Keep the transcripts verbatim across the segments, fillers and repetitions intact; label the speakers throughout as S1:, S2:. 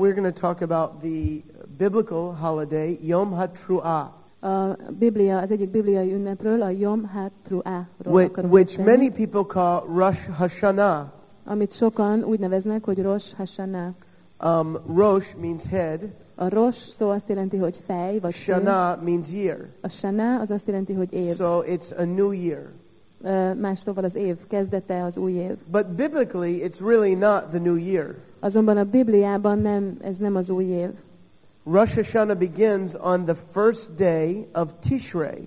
S1: we're going to talk about the biblical holiday Yom HaTruah.
S2: A Biblia, az egyik bibliai ünnepről, a Yom HaTruah-ról
S1: Which,
S2: akarunk
S1: which
S2: beszélni,
S1: many people call Rosh Hashanah.
S2: amit sokan úgy neveznek, hogy Rosh Hashanah.
S1: Um, Rosh means head.
S2: A Rosh szó azt jelenti, hogy fej, vagy fő.
S1: Shana means year.
S2: A Shana az azt jelenti, hogy év.
S1: So it's a new year.
S2: Uh, más szóval az év kezdete, az új év.
S1: But biblically, it's really not the new year.
S2: Azonban a Bibliában nem, ez nem az új év.
S1: Rosh Hashanah begins on the first day of Tishrei,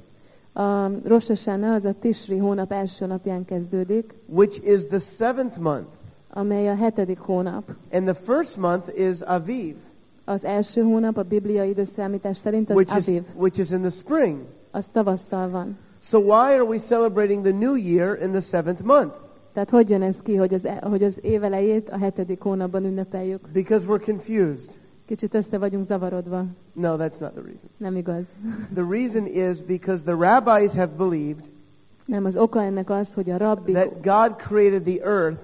S2: A Rosh Hashanah az a Tishri hónap első napján kezdődik,
S1: which is the seventh month.
S2: amely a hetedik hónap.
S1: And the first month is Aviv,
S2: Az első hónap a bibliai időszámítás szerint az
S1: which is,
S2: Aviv,
S1: which is in the spring.
S2: az tavasszal van.
S1: So why are we celebrating the new year in the seventh month?
S2: Tehát hogy jön ez ki, hogy az, hogy az év elejét a hetedik hónapban ünnepeljük?
S1: Because we're confused.
S2: Kicsit össze vagyunk zavarodva.
S1: No, that's not the reason.
S2: Nem igaz.
S1: The reason is because the rabbis have believed
S2: Nem, az oka ennek az, hogy a rabbik,
S1: that God created the earth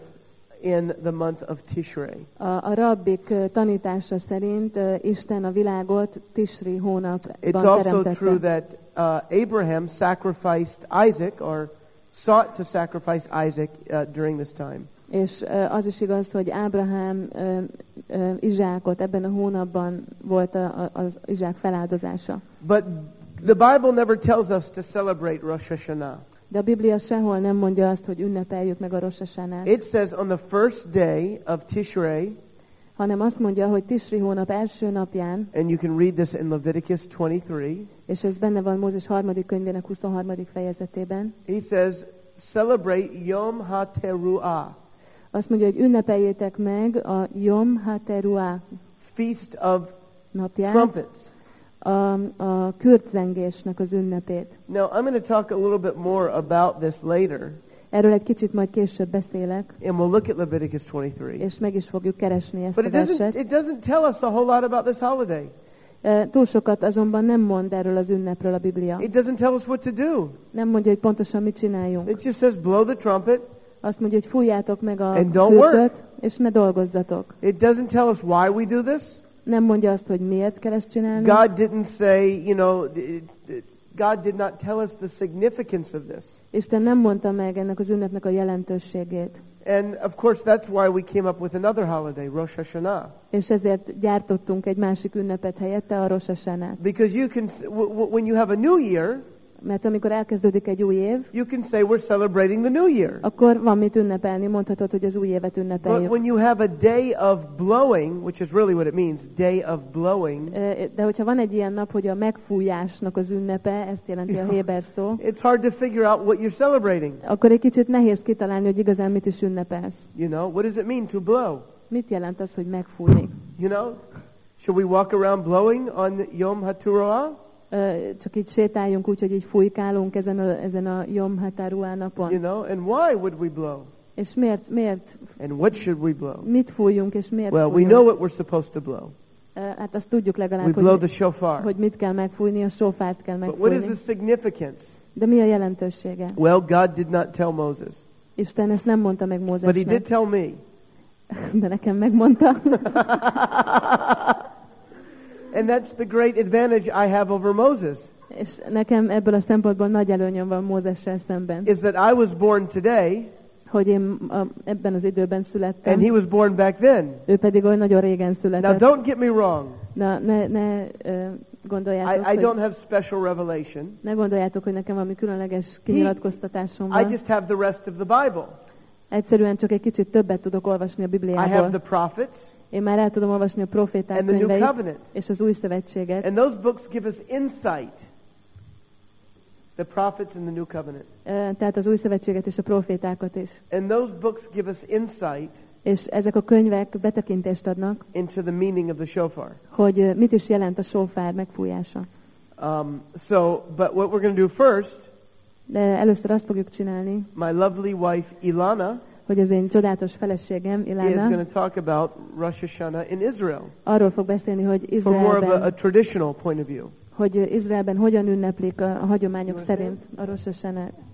S1: in the month of Tishrei.
S2: a, a rabbik ö, tanítása szerint uh, Isten a világot Tishri hónapban
S1: It's also
S2: teremtette.
S1: true that uh, Abraham sacrificed Isaac, or sought to sacrifice Isaac uh, during this time.
S2: És uh, az is igaz, hogy Ábrahám uh, uh, Izsákot ebben a hónapban volt a, a, az Izsák feláldozása.
S1: But the Bible never tells us to celebrate Rosh Hashanah.
S2: De a Biblia sehol nem mondja azt, hogy ünnepeljük meg a Rosh Hashanát,
S1: It says on the first day of Tishrei,
S2: hanem azt mondja, hogy Tishri hónap első napján,
S1: and you can read this in Leviticus twenty-three,
S2: és ez benne van Mózes harmadik könyvének huszonharmadik fejezetében,
S1: he says, celebrate Yom HaTeruah,
S2: azt mondja, hogy ünnepeljétek meg a Yom HaTeruah
S1: feast of
S2: napját,
S1: trumpets.
S2: a, a kürtzengésnek az ünnepét.
S1: Now, I'm going to talk a little bit more about this later,
S2: Erről egy kicsit majd később beszélek,
S1: and we'll look at Leviticus twenty-three.
S2: és meg is fogjuk keresni ezt
S1: But
S2: a
S1: it doesn't,
S2: verset.
S1: it doesn't tell us a whole lot about this holiday.
S2: E, Túl sokat azonban nem mond erről az ünnepről a Biblia.
S1: It doesn't tell us what to do.
S2: Nem mondja, hogy pontosan mit csináljunk.
S1: It just says blow the trumpet.
S2: Azt mondja, hogy fújjátok meg a
S1: And don't work.
S2: kürtöt, és ne dolgozzatok.
S1: It doesn't tell us why we do this.
S2: Nem mondja azt, hogy miért kell ezt csinálni.
S1: God didn't say, you know, it- it- God did not tell us the significance of this.
S2: Isten nem mondta meg ennek az ünnepnek a jelentőségét.
S1: And of course, that's why we came up with another holiday, Rosh Hashanah.
S2: És ezért gyártottunk egy másik ünnepet helyette, a Rosh Hashanát.
S1: Because you can, s- w- w- when you have a new year,
S2: Mert amikor elkezdődik egy új év,
S1: you can say we're celebrating the new year.
S2: akkor van mit ünnepelni, mondhatod, hogy az új évet
S1: But
S2: ünnepeljük.
S1: when you have a day of blowing, which is really what it means, day of blowing,
S2: E, De hogyha van egy ilyen nap, hogy a megfújásnak az ünnepe, ezt jelenti a héber szó,
S1: it's hard to figure out what you're celebrating.
S2: akkor egy kicsit nehéz kitalálni, hogy igazán mit is ünnepelsz.
S1: You know, what does it mean to blow?
S2: Mit jelent az, hogy megfújni?
S1: You know, should we walk around blowing on Yom HaTeruah?
S2: Ö, Csak így sétáljunk úgy, hogy így fújkálunk ezen a, ezen a Yom HaTeruah napon.
S1: You know, and why would we blow?
S2: És miért, miért,
S1: And what should we blow?
S2: mit fújjunk, és miért
S1: Well, we
S2: fújunk?
S1: know what we're supposed to blow.
S2: Ö, Hát azt tudjuk
S1: We
S2: legalább,
S1: blow the
S2: hogy,
S1: shofar.
S2: hogy mit kell megfújni, a sófárt kell
S1: But what is
S2: megfújni.
S1: the significance?
S2: De mi a jelentősége?
S1: Well, God did not tell Moses,
S2: Isten ezt nem mondta meg
S1: but he did
S2: Mózesnek,
S1: tell me.
S2: de nekem megmondta.
S1: And that's the great advantage I have over Moses,
S2: És nekem ebből a szempontból nagy előnyöm van Mózessel szemben,
S1: is that I was born today
S2: hogy én a, ebben az időben születtem,
S1: and he was born back then.
S2: ő pedig olyan nagyon régen
S1: Now,
S2: született.
S1: don't get me wrong.
S2: Na, ne, ne ö, gondoljátok,
S1: I, I don't
S2: hogy,
S1: have special revelation.
S2: ne gondoljátok, hogy nekem valami különleges kinyilatkoztatásom
S1: I
S2: van.
S1: just have the rest of the Bible.
S2: Egyszerűen csak egy kicsit többet tudok olvasni a
S1: I have
S2: Bibliából.
S1: the prophets
S2: Én már el tudom olvasni a proféták
S1: and the New
S2: könyveit
S1: Covenant.
S2: és az új szövetséget.
S1: And those books give us insight. The prophets and the New Covenant.
S2: Ö, Tehát az új szövetséget és a profétákat is.
S1: And those books give us insight
S2: És ezek a könyvek betekintést adnak,
S1: into the meaning of the shofar.
S2: hogy ö, mit is jelent a sófár megfújása.
S1: Um, so, but what we're going to do first,
S2: De először azt fogjuk csinálni,
S1: my lovely wife Ilana
S2: hogy az én csodálatos feleségem,
S1: is
S2: Ilana,
S1: going to talk about Rosh Hashanah in Israel
S2: arról fog beszélni, hogy
S1: from more of a, a
S2: Izraelben,
S1: traditional point of view.
S2: hogy Izraelben hogyan ünneplik a, a hagyományok
S1: You
S2: szerint a Rosh Hashanát.